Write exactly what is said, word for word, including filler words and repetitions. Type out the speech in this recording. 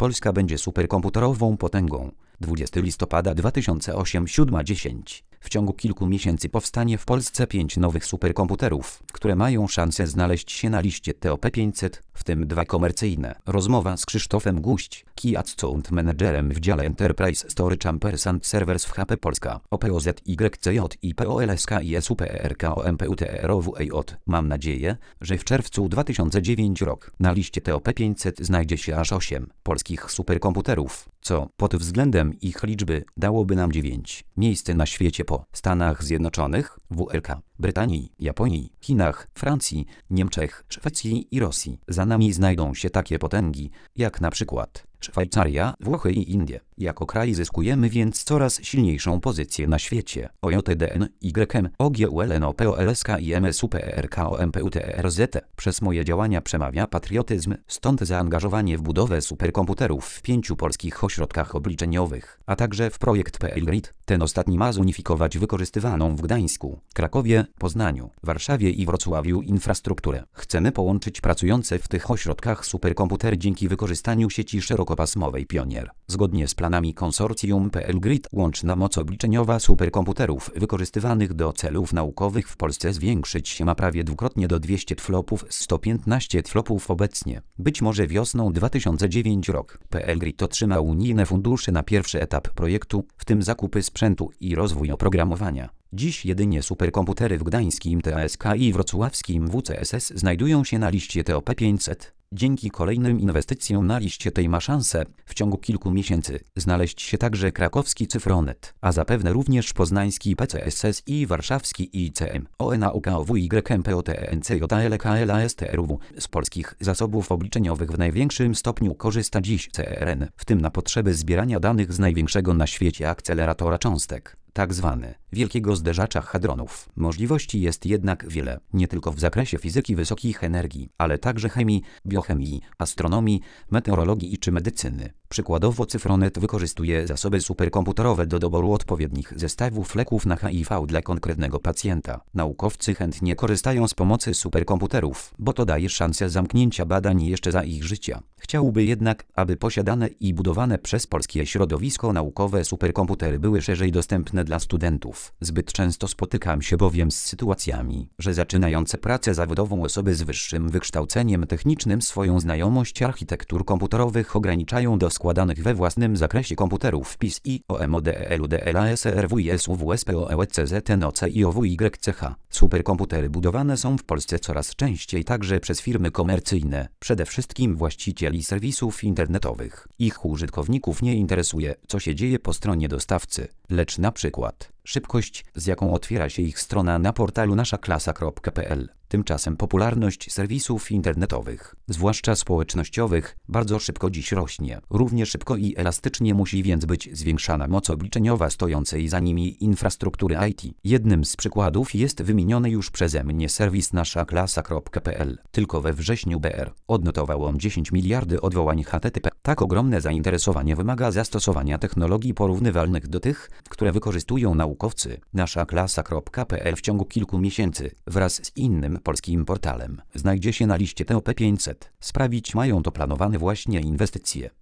Polska będzie superkomputerową potęgą. dwudziestego listopada dwa tysiące ósmego, siódma dziesięć. W ciągu kilku miesięcy powstanie w Polsce pięć nowych superkomputerów, które mają szansę znaleźć się na liście T O P pięćset, w tym dwa komercyjne. Rozmowa z Krzysztofem Guść, Key Account Managerem w dziale Enterprise Storage Ampers and Servers w H P Polska. O P O Z Y C J I P O L S K I S U P E R K O M P U T E R O W E J. Mam nadzieję, że w czerwcu dwa tysiące dziewiątego rok na liście T O P pięćset znajdzie się aż osiem polskich superkomputerów, co pod względem ich liczby dałoby nam dziewięć miejsce na świecie po Stanach Zjednoczonych, W L K, Brytanii, Japonii, Chinach, Francji, Niemczech, Szwecji i Rosji. Za nami znajdą się takie potęgi, jak na przykład Szwajcaria, Włochy i Indie. Jako kraj zyskujemy więc coraz silniejszą pozycję na świecie. O J D N Y M O G U L N O P O L S K I M S U P E R K O M P U T E R Z. Przez moje działania przemawia patriotyzm, stąd zaangażowanie w budowę superkomputerów w pięciu polskich ośrodkach obliczeniowych, a także w projekt P L Grid. Ten ostatni ma zunifikować wykorzystywaną w Gdańsku, Krakowie, Poznaniu, Warszawie i Wrocławiu infrastrukturę. Chcemy połączyć pracujące w tych ośrodkach superkomputery dzięki wykorzystaniu sieci szerokopasmowej Pionier. Zgodnie z planami konsorcjum P L Grid łączna moc obliczeniowa superkomputerów wykorzystywanych do celów naukowych w Polsce zwiększyć się ma prawie dwukrotnie do dwieście teraflopów z sto piętnaście teraflopów obecnie. Być może wiosną dwa tysiące dziewiątego rok P L Grid otrzyma unijne fundusze na pierwszy etap projektu, w tym zakupy sprzętu i rozwój oprogramowania. Dziś jedynie superkomputery w gdańskim T A S K i wrocławskim W C S S znajdują się na liście T O P pięćset. Dzięki kolejnym inwestycjom na liście tej ma szansę w ciągu kilku miesięcy znaleźć się także krakowski Cyfronet, a zapewne również poznański P C S S i warszawski I C M O N A U K O W Y M P O T E N C J L K L A S T R W. Z polskich zasobów obliczeniowych w największym stopniu korzysta dziś C R N, w tym na potrzeby zbierania danych z największego na świecie akceleratora cząstek, tak zwany wielkiego zderzacza hadronów. Możliwości jest jednak wiele, nie tylko w zakresie fizyki wysokich energii, ale także chemii, biochemii, astronomii, meteorologii czy medycyny. Przykładowo Cyfronet wykorzystuje zasoby superkomputerowe do doboru odpowiednich zestawów leków na H I V dla konkretnego pacjenta. Naukowcy chętnie korzystają z pomocy superkomputerów, bo to daje szansę zamknięcia badań jeszcze za ich życia. Chciałby jednak, aby posiadane i budowane przez polskie środowisko naukowe superkomputery były szerzej dostępne dla studentów. Zbyt często spotykam się bowiem z sytuacjami, że zaczynające pracę zawodową osoby z wyższym wykształceniem technicznym swoją znajomość architektur komputerowych ograniczają do składanych we własnym zakresie komputerów P I S I, O M O D E L U D L A S R W I S U W S P O E C Z N O C I O W Y C H. Superkomputery budowane są w Polsce coraz częściej także przez firmy komercyjne, przede wszystkim właścicieli serwisów internetowych. Ich użytkowników nie interesuje, co się dzieje po stronie dostawcy, lecz na przykład szybkość, z jaką otwiera się ich strona na portalu nasza klasa kropka p l. Tymczasem popularność serwisów internetowych, zwłaszcza społecznościowych, bardzo szybko dziś rośnie. Równie szybko i elastycznie musi więc być zwiększana moc obliczeniowa stojącej za nimi infrastruktury I T. Jednym z przykładów jest wymieniony już przeze mnie serwis nasza klasa kropka p l. Tylko we wrześniu B R odnotował on dziesięć miliardy odwołań H T T P. Tak ogromne zainteresowanie wymaga zastosowania technologii porównywalnych do tych, które wykorzystują naukowcy. nasza klasa kropka p l w ciągu kilku miesięcy wraz z innym polskim portalem znajdzie się na liście T O P pięćset. Sprawić mają to planowane właśnie inwestycje.